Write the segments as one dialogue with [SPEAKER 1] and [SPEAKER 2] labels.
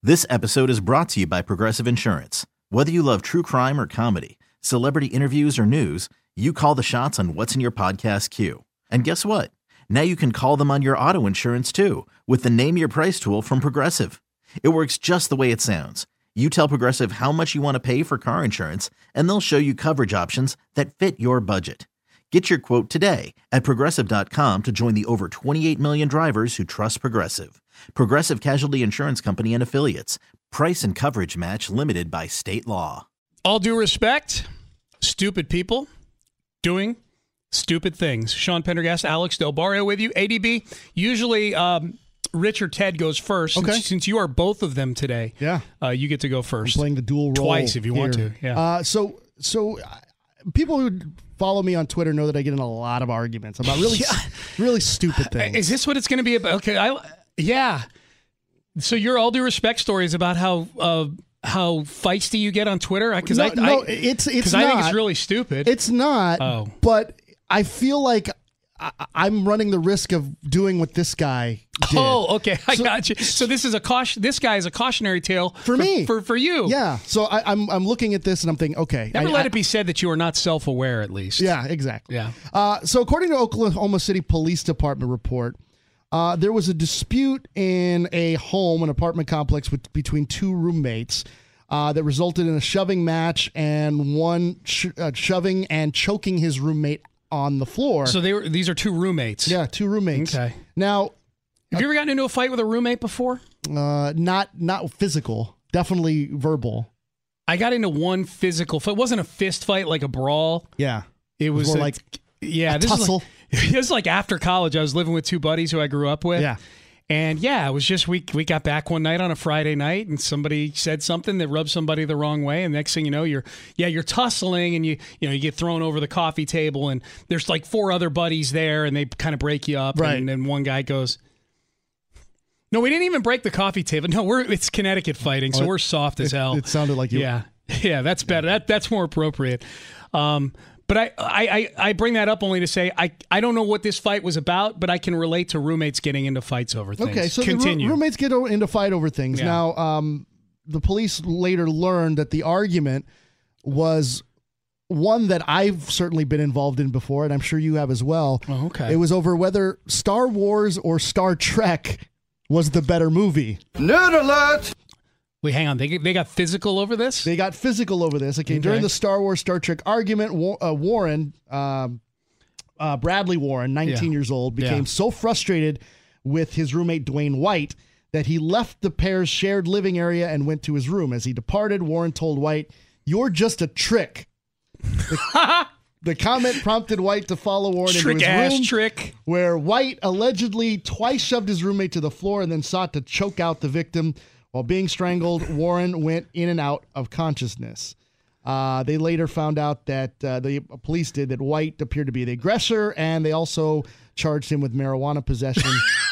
[SPEAKER 1] This episode is brought to you by Progressive Insurance. Whether you love true crime or comedy, celebrity interviews or news, you call the shots on what's in your podcast queue. And guess what? Now you can call them on your auto insurance too with the Name Your Price tool from Progressive. It works just the way it sounds. You tell Progressive how much you want to pay for car insurance, and they'll show you coverage options that fit your budget. Get your quote today at Progressive.com to join the over 28 million drivers who trust Progressive. Progressive Casualty Insurance Company and Affiliates. Price and coverage match limited by state law.
[SPEAKER 2] All due respect, stupid people doing stupid things. Sean Pendergast, Alex Del Barrio with you. ADB, usually Rich or Ted goes first.
[SPEAKER 3] Okay.
[SPEAKER 2] Since you are both of them today, you get to go first.
[SPEAKER 3] I'm playing the dual role
[SPEAKER 2] twice if you want to. Yeah.
[SPEAKER 3] So people who follow me on Twitter know that I get in a lot of arguments about really stupid things.
[SPEAKER 2] Is this what it's going to be about? Okay. Yeah. So your all due respect story is about how feisty you get on Twitter? Because I think it's really stupid.
[SPEAKER 3] It's not. But I feel like I'm running the risk of doing what this guy did.
[SPEAKER 2] Oh, okay. I got you. So this is this guy is a cautionary tale
[SPEAKER 3] for me.
[SPEAKER 2] For you.
[SPEAKER 3] Yeah. So I'm looking at this and I'm thinking, okay.
[SPEAKER 2] Never let it be said that you are not self-aware, at least.
[SPEAKER 3] Yeah, exactly.
[SPEAKER 2] Yeah.
[SPEAKER 3] So according to Oklahoma City Police Department report, there was a dispute in an apartment complex between two roommates that resulted in a shoving match and one shoving and choking his roommate on the floor.
[SPEAKER 2] So these are two roommates.
[SPEAKER 3] Yeah, two roommates.
[SPEAKER 2] Okay.
[SPEAKER 3] Now,
[SPEAKER 2] have you ever gotten into a fight with a roommate before?
[SPEAKER 3] Not physical, definitely verbal.
[SPEAKER 2] I got into one physical fight. It wasn't a fist fight like a brawl.
[SPEAKER 3] Yeah.
[SPEAKER 2] It was
[SPEAKER 3] more like a tussle.
[SPEAKER 2] This is like after college. I was living with two buddies who I grew up with.
[SPEAKER 3] Yeah.
[SPEAKER 2] And it was just we got back one night on a Friday night, and somebody said something that rubbed somebody the wrong way, and next thing you know, you're tussling, and you get thrown over the coffee table, and there's like four other buddies there, and they kind of break you up,
[SPEAKER 3] right?
[SPEAKER 2] And then one guy goes, "No, we didn't even break the coffee table. No, it's Connecticut fighting, so we're soft as hell."
[SPEAKER 3] It sounded like you.
[SPEAKER 2] Yeah, that's better. That's more appropriate. But I bring that up only to say I don't know what this fight was about, but I can relate to roommates getting into fights over things.
[SPEAKER 3] Okay, so
[SPEAKER 2] continue.
[SPEAKER 3] Roommates get into fight over things.
[SPEAKER 2] Yeah.
[SPEAKER 3] Now, the police later learned that the argument was one that I've certainly been involved in before, and I'm sure you have as well.
[SPEAKER 2] Oh, okay.
[SPEAKER 3] It was over whether Star Wars or Star Trek was the better movie.
[SPEAKER 4] Nerd alert!
[SPEAKER 2] Wait, hang on. They got physical over this?
[SPEAKER 3] They got physical over this. Okay. During the Star Wars, Star Trek argument, Bradley Warren, 19 years old, became so frustrated with his roommate Dwayne White that he left the pair's shared living area and went to his room. As he departed, Warren told White, "You're just a trick." The comment prompted White to follow Warren into his room, where White allegedly twice shoved his roommate to the floor and then sought to choke out the victim. While being strangled, Warren went in and out of consciousness. They later found out that the police did that White appeared to be the aggressor, and they also charged him with marijuana possession.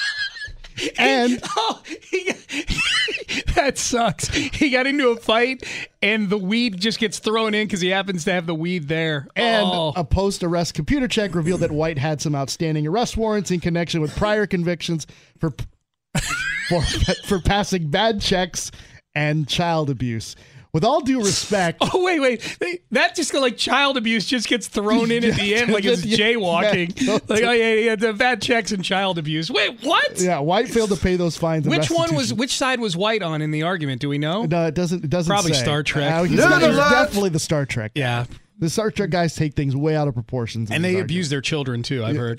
[SPEAKER 2] That sucks. He got into a fight, and the weed just gets thrown in because he happens to have the weed there.
[SPEAKER 3] And a post-arrest computer check revealed that White had some outstanding arrest warrants in connection with prior convictions for passing bad checks and child abuse. With all due respect...
[SPEAKER 2] Oh, wait. That just like child abuse just gets thrown in at the end like it's jaywalking. Yeah, the bad checks and child abuse. Wait, what?
[SPEAKER 3] Yeah, White failed to pay those fines.
[SPEAKER 2] Which side was White on in the argument? Do we know?
[SPEAKER 3] No, it doesn't
[SPEAKER 2] Probably
[SPEAKER 3] say.
[SPEAKER 2] Star Trek.
[SPEAKER 3] He's definitely the Star Trek guy.
[SPEAKER 2] Yeah.
[SPEAKER 3] The Star Trek guys take things way out of proportions.
[SPEAKER 2] And they abuse their children, too, I've heard.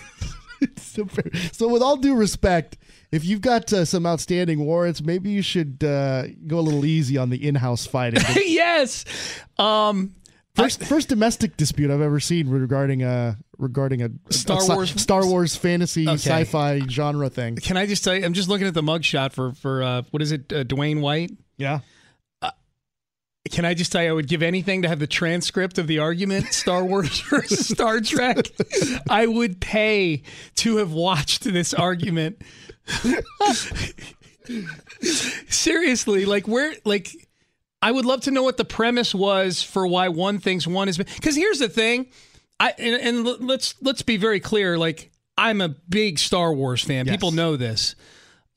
[SPEAKER 3] So with all due respect, if you've got some outstanding warrants, maybe you should go a little easy on the in-house fighting.
[SPEAKER 2] Yes.
[SPEAKER 3] First domestic dispute I've ever seen regarding a Star Wars fantasy sci-fi genre thing.
[SPEAKER 2] Can I just tell you, I'm just looking at the mugshot for what is it, Dwayne White?
[SPEAKER 3] Yeah.
[SPEAKER 2] Can I just tell you, I would give anything to have the transcript of the argument, Star Wars versus Star Trek. I would pay to have watched this argument. Seriously, I would love to know what the premise was for why one thinks one is, because here's the thing, let's be very clear. Like, I'm a big Star Wars fan.
[SPEAKER 3] Yes.
[SPEAKER 2] People know this.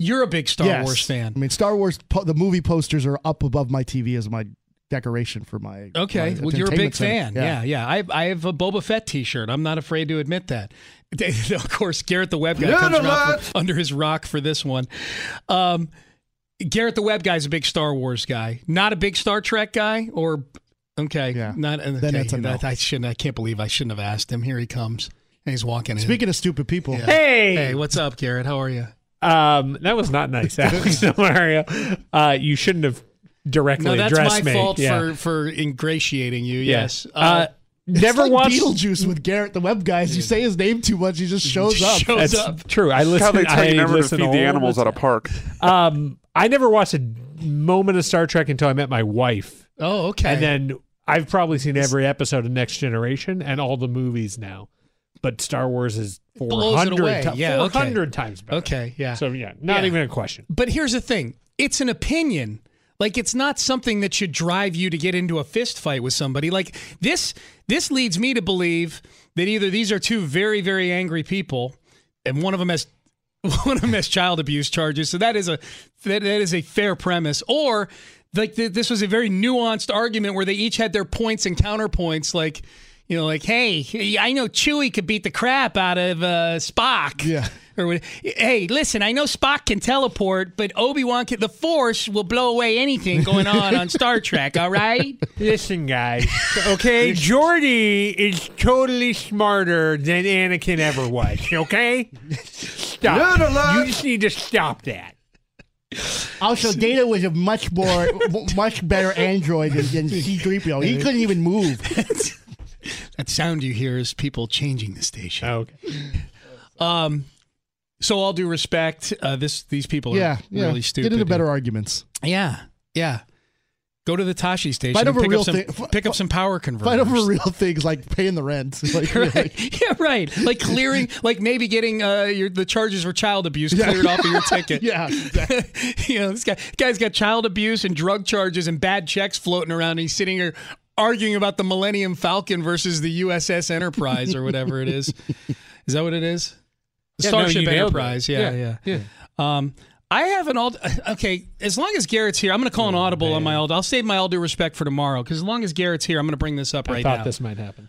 [SPEAKER 2] You're a big Star Wars fan.
[SPEAKER 3] I mean, Star Wars, the movie posters are up above my TV as my decoration for my
[SPEAKER 2] Okay,
[SPEAKER 3] my
[SPEAKER 2] well, you're a big
[SPEAKER 3] entertainment
[SPEAKER 2] fan.
[SPEAKER 3] center.
[SPEAKER 2] Yeah. I have a Boba Fett T-shirt. I'm not afraid to admit that. Of course, Garrett the Web Guy comes around from under his rock for this one. Garrett the Web Guy is a big Star Wars guy, not a big Star Trek guy. Or okay,
[SPEAKER 3] Yeah.
[SPEAKER 2] not okay.
[SPEAKER 3] Then that's a no.
[SPEAKER 2] I can't believe I shouldn't have asked him. Here he comes, and he's walking in.
[SPEAKER 3] Speaking of stupid people,
[SPEAKER 2] Hey, what's up, Garrett? How are you?
[SPEAKER 4] That was not nice, Alex Mario. You shouldn't have directly
[SPEAKER 2] No,
[SPEAKER 4] addressed
[SPEAKER 2] that's
[SPEAKER 4] me.
[SPEAKER 2] my fault
[SPEAKER 4] Yeah.
[SPEAKER 2] for ingratiating you.
[SPEAKER 4] Yeah.
[SPEAKER 2] Yes.
[SPEAKER 3] it's
[SPEAKER 4] Never
[SPEAKER 3] like
[SPEAKER 4] watched
[SPEAKER 3] Beetlejuice with Garrett the Web Guy. As you say his name too much, he just shows up.
[SPEAKER 2] Shows
[SPEAKER 4] That's
[SPEAKER 2] up.
[SPEAKER 4] true. I
[SPEAKER 5] How
[SPEAKER 4] listen.
[SPEAKER 5] they tell you
[SPEAKER 4] I
[SPEAKER 5] never to
[SPEAKER 4] listen
[SPEAKER 5] feed
[SPEAKER 4] all
[SPEAKER 5] the
[SPEAKER 4] of
[SPEAKER 5] animals
[SPEAKER 4] this.
[SPEAKER 5] at a park.
[SPEAKER 4] I never watched a moment of Star Trek until I met my wife,
[SPEAKER 2] Oh, okay.
[SPEAKER 4] and then I've probably seen every episode of Next Generation and all the movies now. But Star Wars is
[SPEAKER 2] Blows it
[SPEAKER 4] 400
[SPEAKER 2] away.
[SPEAKER 4] times,
[SPEAKER 2] Yeah, okay.
[SPEAKER 4] 400 times better.
[SPEAKER 2] Okay, yeah.
[SPEAKER 4] So yeah, not
[SPEAKER 2] Yeah.
[SPEAKER 4] even a question.
[SPEAKER 2] But here's the thing. It's an opinion. Like, it's not something that should drive you to get into a fist fight with somebody. Like, this leads me to believe that either these are two very, very angry people, and one of them has child abuse charges. So that is a fair premise. Or like this was a very nuanced argument where they each had their points and counterpoints. Like, you know, like, hey, I know Chewie could beat the crap out of Spock.
[SPEAKER 3] Yeah.
[SPEAKER 2] Or, hey, listen, I know Spock can teleport, but Obi-Wan the Force will blow away anything going on Star Trek, all right?
[SPEAKER 4] Listen, guys. Okay, Geordi is totally smarter than Anakin ever was. Okay, stop. You just need to stop that.
[SPEAKER 3] Also, Data was a much better android than C-3PO. He couldn't even move.
[SPEAKER 2] That sound you hear is people changing the station.
[SPEAKER 4] Okay.
[SPEAKER 2] So all due respect, these people are really stupid.
[SPEAKER 3] Get into better arguments.
[SPEAKER 2] Yeah. Go to the Tashi station.
[SPEAKER 3] Fight
[SPEAKER 2] and
[SPEAKER 3] over
[SPEAKER 2] pick
[SPEAKER 3] real
[SPEAKER 2] up some,
[SPEAKER 3] thing-
[SPEAKER 2] pick up some power converters.
[SPEAKER 3] Fight over real things like paying the rent. Like,
[SPEAKER 2] Yeah, right. Like clearing, like maybe getting the charges for child abuse cleared off of your ticket.
[SPEAKER 3] Yeah, exactly.
[SPEAKER 2] You know, this guy's got child abuse and drug charges and bad checks floating around. And he's sitting here arguing about the Millennium Falcon versus the USS Enterprise or whatever it is. Is that what it is? The Starship Enterprise. Yeah. I have an okay, as long as Garrett's here, I'm going to call an audible on my I'll save my all due respect for tomorrow, because as long as Garrett's here, I'm going to bring this up right now.
[SPEAKER 4] I thought this might happen.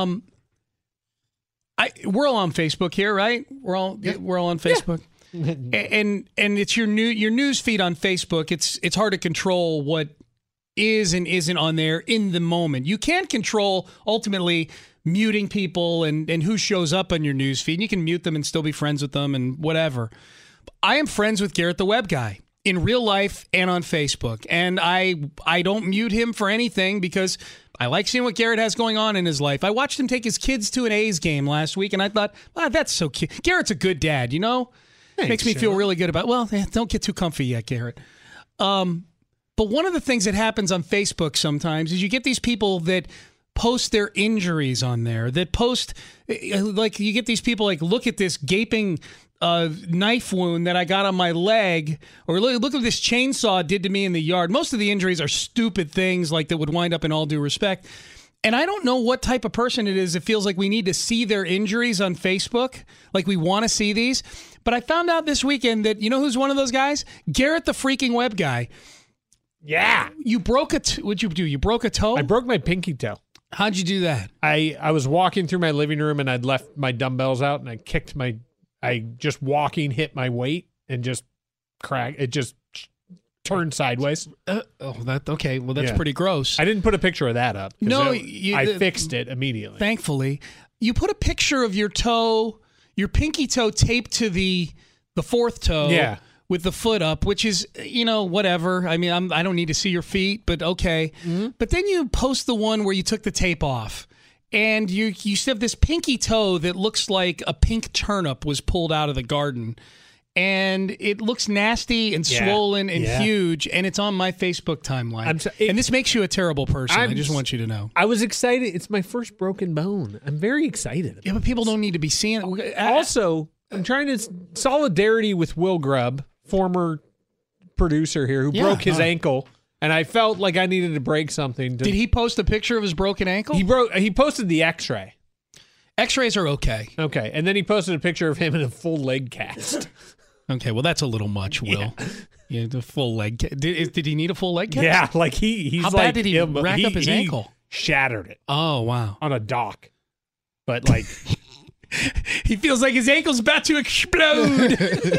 [SPEAKER 2] We're all on Facebook here, right? We're all on Facebook. And it's your news feed on Facebook. It's hard to control what is and isn't on there in the moment. You can't control ultimately muting people and who shows up on your news feed. You can mute them and still be friends with them and whatever. I am friends with Garrett the Web Guy in real life and on Facebook. And I don't mute him for anything because I like seeing what Garrett has going on in his life. I watched him take his kids to an A's game last week, and I thought, wow, that's so cute. Garrett's a good dad, you know?
[SPEAKER 4] Thanks,
[SPEAKER 2] Makes me feel really good about, don't get too comfy yet, Garrett. But one of the things that happens on Facebook sometimes is you get these people that post their injuries on there, that post, like, you get these people like, look at this gaping knife wound that I got on my leg, or look at this chainsaw did to me in the yard. Most of the injuries are stupid things like that would wind up in all due respect. And I don't know what type of person it is that feels like we need to see their injuries on Facebook, like we want to see these. But I found out this weekend that, you know who's one of those guys? Garrett the freaking Web Guy.
[SPEAKER 4] Yeah.
[SPEAKER 2] You broke what'd you do? You broke a toe?
[SPEAKER 4] I broke my pinky toe.
[SPEAKER 2] How'd you do that?
[SPEAKER 4] I was walking through my living room and I'd left my dumbbells out and I just walking hit my weight and just cracked. It just turned sideways.
[SPEAKER 2] Okay. Well, that's
[SPEAKER 4] Yeah.
[SPEAKER 2] pretty gross.
[SPEAKER 4] I didn't put a picture of that up.
[SPEAKER 2] No,
[SPEAKER 4] I fixed it immediately.
[SPEAKER 2] Thankfully, you put a picture of your toe, your pinky toe taped to the fourth toe.
[SPEAKER 4] Yeah.
[SPEAKER 2] With the foot up, which is, you know, whatever. I mean, I don't need to see your feet, but okay. Mm-hmm. But then you post the one where you took the tape off, and you still have this pinky toe that looks like a pink turnip was pulled out of the garden, and it looks nasty and swollen and huge, and it's on my Facebook timeline. And this makes you a terrible person. I just want you to know.
[SPEAKER 4] I was excited. It's my first broken bone. I'm very excited.
[SPEAKER 2] Yeah, but people don't need to be seeing it.
[SPEAKER 4] Also, I'm trying to solidarity with Will Grubb, former producer here, who broke his ankle, and I felt like I needed to break something.
[SPEAKER 2] Did he post a picture of his broken ankle?
[SPEAKER 4] He posted the X-ray.
[SPEAKER 2] X-rays are okay.
[SPEAKER 4] Okay, and then he posted a picture of him in a full leg cast.
[SPEAKER 2] Okay, well, that's a little much, Will. Yeah, the full leg. Did he need a full leg cast?
[SPEAKER 4] Yeah, like he's
[SPEAKER 2] How
[SPEAKER 4] like
[SPEAKER 2] bad did he rack up his ankle?
[SPEAKER 4] Shattered it.
[SPEAKER 2] Oh, wow.
[SPEAKER 4] On a dock. But like
[SPEAKER 2] he feels like his ankle's about to explode.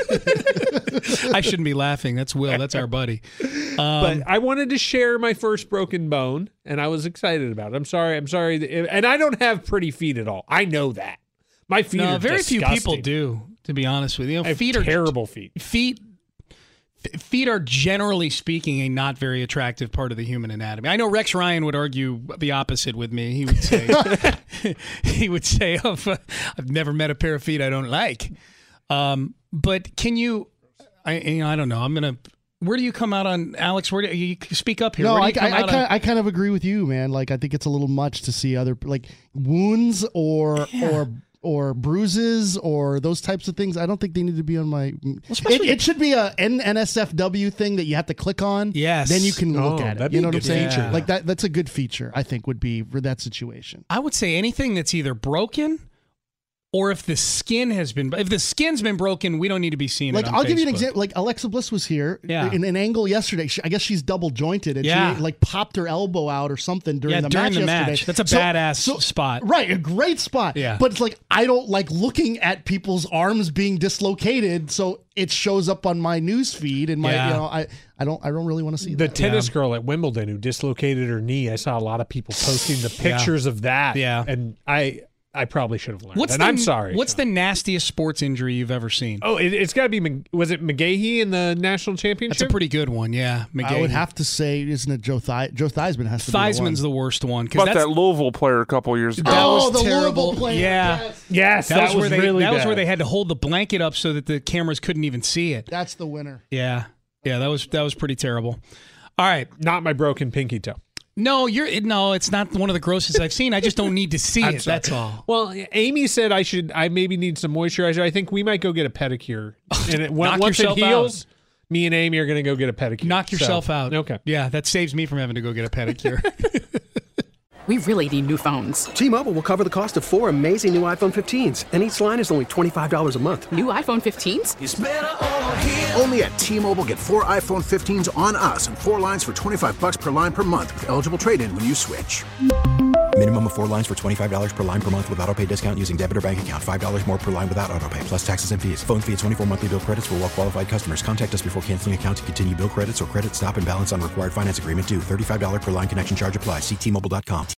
[SPEAKER 2] I shouldn't be laughing. That's Will. That's our buddy.
[SPEAKER 4] But I wanted to share my first broken bone, and I was excited about it. I'm sorry. And I don't have pretty feet at all. I know that. My feet are
[SPEAKER 2] very
[SPEAKER 4] disgusting.
[SPEAKER 2] few people do, to be honest with you.
[SPEAKER 4] I have
[SPEAKER 2] feet are
[SPEAKER 4] terrible feet.
[SPEAKER 2] Feet are, generally speaking, a not very attractive part of the human anatomy. I know Rex Ryan would argue the opposite with me. He would say, I've never met a pair of feet I don't like. But can you? I don't know. Where do you come out on, Alex? Where do you speak up here?
[SPEAKER 3] No, I kind of agree with you, man. Like, I think it's a little much to see other like wounds or bruises or those types of things. I don't think they need to be on my. It should be a NSFW thing that you have to click on.
[SPEAKER 2] Yes,
[SPEAKER 3] then you can look at it. You know what I'm saying?
[SPEAKER 2] Feature.
[SPEAKER 3] Like that. That's a good feature. I think would be for that situation.
[SPEAKER 2] I would say anything that's either broken. Or if the skin's been broken, we don't need to be seeing it on
[SPEAKER 3] I'll give you an
[SPEAKER 2] Facebook.
[SPEAKER 3] example. Like Alexa Bliss was here in an angle yesterday. I guess she's double jointed and she like popped her elbow out or something during the match yesterday.
[SPEAKER 2] That's a badass spot.
[SPEAKER 3] Right, a great spot.
[SPEAKER 2] Yeah.
[SPEAKER 3] But it's like I don't like looking at people's arms being dislocated, so it shows up on my news feed and my I don't really want to see
[SPEAKER 4] the
[SPEAKER 3] that.
[SPEAKER 4] tennis girl at Wimbledon who dislocated her knee. I saw a lot of people posting the pictures of that.
[SPEAKER 2] Yeah.
[SPEAKER 4] And I probably should have learned. I'm sorry.
[SPEAKER 2] What's the nastiest sports injury you've ever seen?
[SPEAKER 4] Oh, it's got to be. Was it McGahee in the national championship?
[SPEAKER 2] That's a pretty good one. Yeah, McGahee.
[SPEAKER 3] I would have to say, isn't it Joe Theismann has to be
[SPEAKER 2] Theismann's the worst one.
[SPEAKER 5] But that Louisville player a couple years ago.
[SPEAKER 2] That was
[SPEAKER 3] the
[SPEAKER 2] terrible.
[SPEAKER 3] Louisville player.
[SPEAKER 2] Yeah.
[SPEAKER 4] Yes, that was really bad.
[SPEAKER 2] That was where they had to hold the blanket up so that the cameras couldn't even see it.
[SPEAKER 3] That's the winner.
[SPEAKER 2] Yeah, that was pretty terrible. All right,
[SPEAKER 4] not my broken pinky toe.
[SPEAKER 2] No, it's not one of the grossest I've seen. I just don't need to see it. That's all.
[SPEAKER 4] Well, Amy said I maybe need some moisturizer. I think we might go get a pedicure. And once it heals, me and Amy are going to go get a pedicure.
[SPEAKER 2] Knock yourself out.
[SPEAKER 4] Okay.
[SPEAKER 2] Yeah, that saves me from having to go get a pedicure.
[SPEAKER 6] We really need new phones.
[SPEAKER 7] T-Mobile will cover the cost of 4 amazing new iPhone 15s, and each line is only $25 a month.
[SPEAKER 6] New iPhone 15s?
[SPEAKER 8] It's better over here. Only at T-Mobile, get 4 iPhone 15s on us and 4 lines for $25 per line per month with eligible trade-in when you switch.
[SPEAKER 9] Minimum of 4 lines for $25 per line per month with autopay discount using debit or bank account. $5 more per line without autopay, plus taxes and fees. Phone fee at 24 monthly bill credits for well-qualified customers. Contact us before canceling account to continue bill credits or credit stop and balance on required finance agreement due. $35 per line connection charge applies. See T-Mobile.com.